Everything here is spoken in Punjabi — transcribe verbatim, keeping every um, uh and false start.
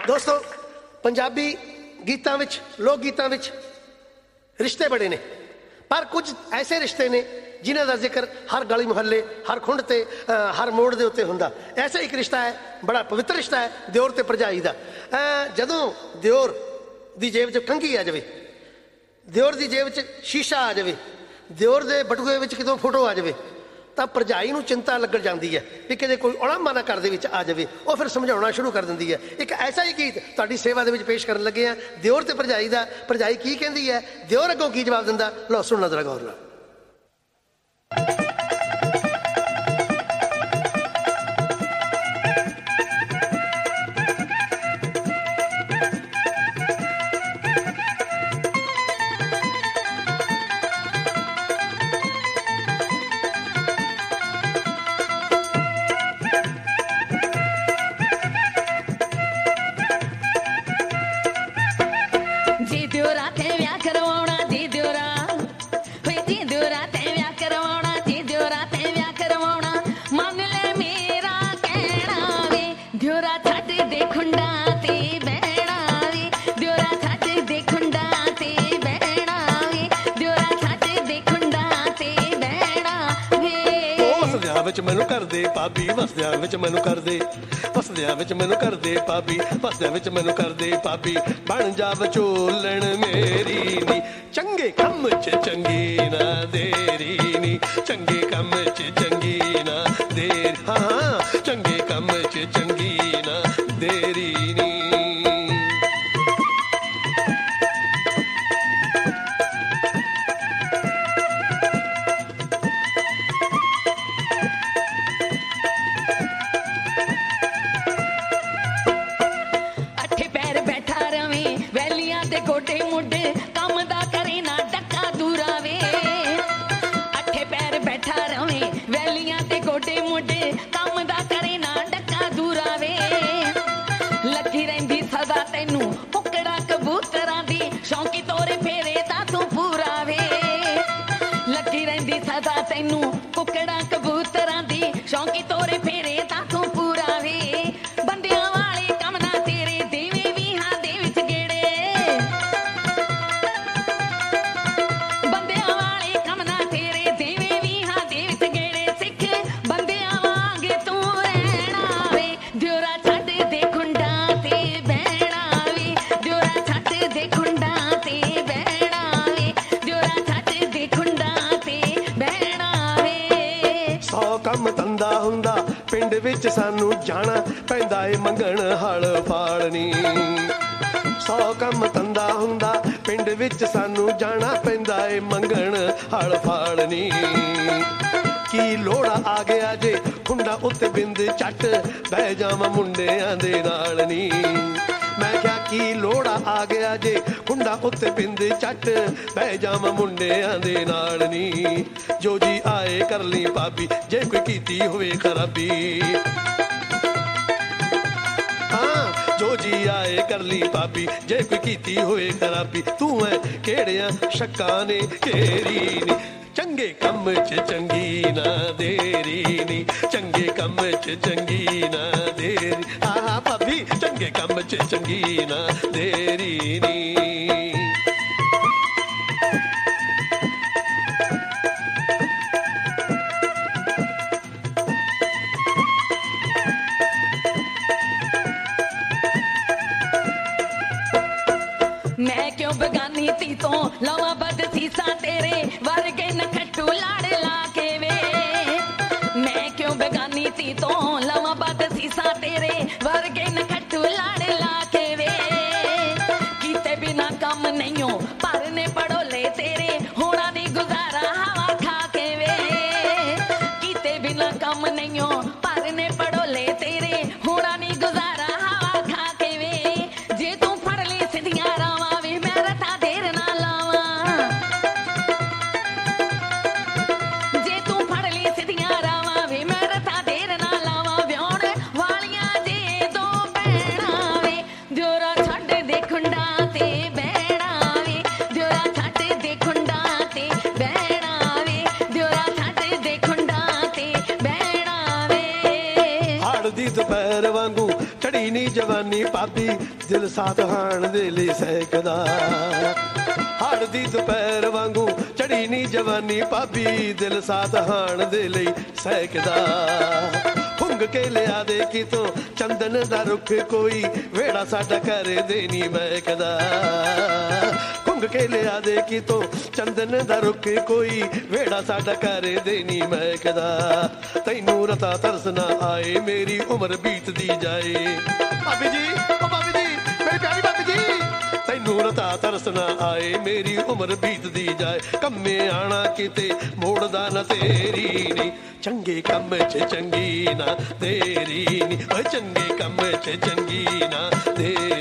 ਦੋਸਤੋ, ਪੰਜਾਬੀ ਗੀਤਾਂ ਵਿੱਚ, ਲੋਕ ਗੀਤਾਂ ਵਿੱਚ ਰਿਸ਼ਤੇ ਬੜੇ ਨੇ, ਪਰ ਕੁਝ ਐਸੇ ਰਿਸ਼ਤੇ ਨੇ ਜਿਨ੍ਹਾਂ ਦਾ ਜ਼ਿਕਰ ਹਰ ਗਲੀ ਮੁਹੱਲੇ, ਹਰ ਖੁੰਡ ਤੇ, ਹਰ ਮੋੜ ਦੇ ਉੱਤੇ ਹੁੰਦਾ। ਐਸਾ ਇੱਕ ਰਿਸ਼ਤਾ ਹੈ, ਬੜਾ ਪਵਿੱਤਰ ਰਿਸ਼ਤਾ ਹੈ, ਦਿਓਰ ਤੇ ਭਰਜਾਈ ਦਾ। ਜਦੋਂ ਦਿਓਰ ਦੀ ਜੇਬ 'ਚ ਕੰਘੀ ਆ ਜਾਵੇ, ਦਿਓਰ ਦੀ ਜੇਬ 'ਚ ਸ਼ੀਸ਼ਾ ਆ ਜਾਵੇ, ਦਿਓਰ ਦੇ ਬਟੂਏ ਵਿੱਚ ਕਿਤੋਂ ਫੋਟੋ ਆ ਜਾਵੇ, ਤਾਂ ਭਰਜਾਈ ਨੂੰ ਚਿੰਤਾ ਲੱਗਣ ਜਾਂਦੀ ਹੈ ਵੀ ਕਿਤੇ ਕੋਈ ਉਲਾਮਾ ਨਾ ਘਰ ਦੇ ਵਿੱਚ ਆ ਜਾਵੇ। ਉਹ ਫਿਰ ਸਮਝਾਉਣਾ ਸ਼ੁਰੂ ਕਰ ਦਿੰਦੀ ਹੈ। ਇੱਕ ਐਸਾ ਹੀ ਗੀਤ ਤੁਹਾਡੀ ਸੇਵਾ ਦੇ ਵਿੱਚ ਪੇਸ਼ ਕਰਨ ਲੱਗੇ ਹਾਂ, ਦਿਓਰ ਤੇ ਭਰਜਾਈ ਦਾ। ਭਰਜਾਈ ਕੀ ਕਹਿੰਦੀ ਹੈ, ਦਿਓਰ ਅੱਗੋਂ ਕੀ ਜਵਾਬ ਦਿੰਦਾ, ਲਓ ਸੁਣਨਾ ਜ਼ਰਾ ਗੌਰ ਨਾਲ। ਮੈਨੂੰ ਕਰਦੇ ਭਾਬੀ ਵਸਦਿਆਂ ਵਿੱਚ ਮੈਨੂੰ ਕਰਦੇ, ਵਸਦਿਆਂ ਵਿੱਚ ਮੈਨੂੰ ਕਰਦੇ ਭਾਬੀ, ਵਸਦਿਆਂ ਵਿੱਚ ਮੈਨੂੰ ਕਰਦੇ ਭਾਬੀ। ਬਣ ਜਾ ਵਿਚੋਲਣ ਮੇਰੀ ਨੀ, ਚੰਗੇ ਕੰਮ 'ਚ ਚੰਗੀ ਨਾ ਦੇਰੀ ਨੀ, ਚੰਗੇ ਕੰਮ 'ਚ ਚੰਗੀ ਨਾ ਦੇਰ, ਹਾਂ ਹਾਂ ਚੰਗੇ ਕੰਮ 'ਚ ਚੰਗੀ ਨਾ ਦੇਰੀ ਨੀ। ਗੋਡੇ ਮੁੱਢੇ ਕੰਮ ਦਾ ਕਰੇ ਨਾ ਡੱਕਾ ਦੂਰਾ ਵੇ, ਅੱਠੇ ਪੈਰ ਬੈਠਾ ਰਵੇਂ ਵੈਲੀਆਂ ਤੇ ਗੋਡੇ ਮੁੱਢੇ ਕੰਮ ਦਾ ਕਰੇ ਨਾ ਡੱਕਾ ਦੂਰਾ ਵੇ। ਲੱਗੀ ਰਹਿੰਦੀ ਸਦਾ ਤੈਨੂੰ ਕੁੱਕੜਾ ਕਬੂਤਰਾਂ ਦੀ, ਸ਼ੌਂਕੀ ਤੋਰੇ ਫੇਰੇ ਤਾਂ ਤੂੰ ਪੂਰਾ ਵੇ। ਲੱਗੀ ਰਹਿੰਦੀ ਸਦਾ ਤੈਨੂੰ ਕੁੱਕੜਾ ਕਬੂਤਰਾਂ ਦੀ, ਸ਼ੌਂਕੀ ਤੋਰੇ ਫੇਰੇ ਤਾਂ ਤੂੰ ਪੂਰਾ ਵੇ। ਬੰਦਿਆਂ ਵਾਲੇ ਕੰਮ ਨਾ ਤੇਰੇ ਦੇਵੇਂ ਵੀ ਹਾਂ ਦੇ ਵਿੱਚ ਗੇੜੇ, ਕੰਮ ਧੰਦਾ ਹੁੰਦਾ ਪਿੰਡ ਵਿੱਚ ਸਾਨੂੰ ਜਾਣਾ ਪੈਂਦਾ ਏ ਮੰਗਣ ਹਲ ਫਾਲਣੀ। ਸੌ ਕੰਮ ਧੰਦਾ ਹੁੰਦਾ ਪਿੰਡ ਵਿੱਚ ਸਾਨੂੰ ਜਾਣਾ ਪੈਂਦਾ ਏ ਮੰਗਣ ਹਲ ਫਾਲਣੀ। ਕੀ ਲੋੜਾ ਆ ਗਿਆ ਜੇ ਖੁੰਡਾ ਉੱਤੇ ਬਿੰਦ ਝੱਟ ਬਹਿ ਜਾਵਾਂ ਮੁੰਡਿਆਂ ਦੇ ਨਾਲ ਨੀ। ਮੈਂ ਕਿਹਾ ਕੀ ਲੋੜਾ ਆ ਗਿਆ ਜੇ ਖੁੰਡਾ ਉੱਤੇ ਬਿੰਦ ਝੱਟ ਬਹਿ ਜਾਵਾਂ ਮੁੰਡਿਆਂ ਦੇ ਨਾਲ ਨੀ। ਜੋ ਜੀ ਆਏ ਕਰ ਲਈ ਭਾਬੀ ਜੇ ਕੋਈ ਕੀਤੀ ਹੋਵੇ ਖਰਾਬੀ, ਹਾਂ ਜੋ ਜੀ ਆਏ ਕਰ ਲਈ ਭਾਬੀ ਜੇ ਕੋਈ ਕੀਤੀ ਹੋਵੇ ਖਰਾਬੀ। ਤੂੰ ਐ ਕਿਹੜਿਆਂ ਸ਼ੱਕਾਂ ਨੇ ਘੇਰੀ ਨੀ, ਚੰਗੇ ਕੰਮ 'ਚ ਚੰਗੀ ਨਾ ਦੇਰੀ ਨੀ, ਚੰਗੇ ਕੰਮ 'ਚ ਚੰਗੀ ਨਾ ਦੇਰੀ। ਆਹ ਭਾਬੀ ਚੰਗੇ ਕੰਮ 'ਚ ਚੰਗੀ ਨਾ ਦੇਰੀ ਨੀ। ਮੈਂ ਕਿਉਂ ਬਗਾਨੀ ਤੀ ਤੋਂ ਲਵਾਂ ਬਦ ਸੀਸਾ ਤੇਰੇ ਵਰਗੇ ਨਖੱਟੂ ਲਾੜ ਲਾ ਕੇ ਵੇ। ਮੈਂ ਕਿਉਂ ਬਗਾਨੀ ਤੀ ਤੋਂ ਲਵਾਂ ਬਦ ਸੀਸਾ ਤੇਰੇ ਵਰਗੇ ਨਖੱਟੂ ਲਾੜ ਲਾ ਕੇ ਵੇ। ਕੀਤੇ ਬਿਨਾ ਹਾੜ ਦੀ ਦੁਪਹਿਰ ਵਾਂਗੂ ਚੜੀ ਨੀ ਜਵਾਨੀ ਭਾਬੀ ਦਿਲ ਸਾਥ ਹਾਣ ਦੇ ਲਈ ਸਹਿਕਦਾ ਹਾੜ ਦੀ ਦੁਪਹਿਰ ਵਾਂਗੂ ਚੜੀ ਨੀ ਜਵਾਨੀ ਭਾਬੀ ਦਿਲ ਸਾਥ ਹਾਣ ਦੇ ਲਈ ਸਹਿਕਦਾ ਫੁੰਗ ਕੇ ਲਿਆ ਦੇ ਕਿਤੋਂ ਚੰਦਨ ਦਾ ਰੁੱਖ ਕੋਈ ਵੇੜਾ ਸਾਡਾ ਘਰ ਦੇ ਨੀ ਮਹਿਕਦਾ ਫੁੰਗ ਕੇ ਲਿਆ ਦੇ ਕਿਤੋਂ ਚੰਦਨ ਦਾ ਰੁੱਖ ਕੋਈ ਵੇੜਾ ਸਾਡਾ ਘਰ ਦੇ ਨੀ ਮਹਿਕਦਾ ਤੈਨੂੰ ਰਤਾ ਤਰਸ ਨਾ ਆਏ ਮੇਰੀ ਉਮਰ ਬੀਤਦੀ ਜਾਏ ਭਾਬੀ ਜੀ ਓ ਭਾਬੀ ਜੀ ਮੇਰੀ ਪਿਆਰੀ ਭਾਬੀ ਜੀ ਤੈਨੂੰ ਰਤਾ ਤਰਸ ਨਾ ਆਏ ਮੇਰੀ ਉਮਰ ਬੀਤਦੀ ਜਾਏ ਕੰਮੇ ਆਣਾ ਕਿਤੇ ਮੋੜਦਾ ਨਾ ਤੇਰੀ ਨੀ ਚੰਗੇ ਕੰਮ 'ਚ ਚੰਗੀ ਨਾ ਤੇਰੀ ਨੀ ਓਏ ਚੰਗੇ ਕੰਮ 'ਚ ਚੰਗੀ ਨਾ ਤੇਰੀ